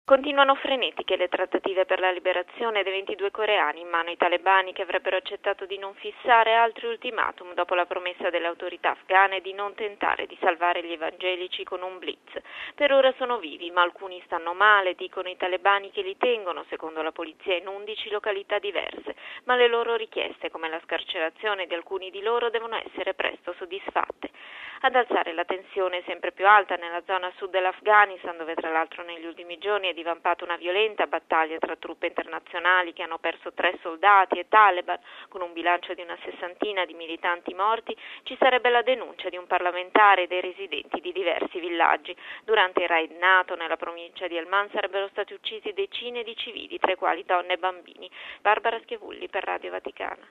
Continuano frenetiche le trattative per la liberazione dei 22 coreani in mano ai talebani, che avrebbero accettato di non fissare altri ultimatum dopo la promessa delle autorità afghane di non tentare di salvare gli evangelici con un blitz. Per ora sono vivi, ma alcuni stanno male, dicono i talebani, che li tengono, secondo la polizia, in 11 località diverse, ma le loro richieste, come la scarcerazione di alcuni di loro, devono essere presto soddisfatte. Ad alzare la tensione sempre più alta nella zona sud dell'Afghanistan, dove tra l'altro negli ultimi giorni è divampata una violenta battaglia tra truppe internazionali che hanno perso 3 soldati e Taliban, con un bilancio di una sessantina di militanti morti, ci sarebbe la denuncia di un parlamentare e dei residenti di diversi villaggi. Durante il raid NATO nella provincia di Helmand sarebbero stati uccisi decine di civili, tra i quali donne e bambini. Barbara Schiavulli per Radio Vaticana.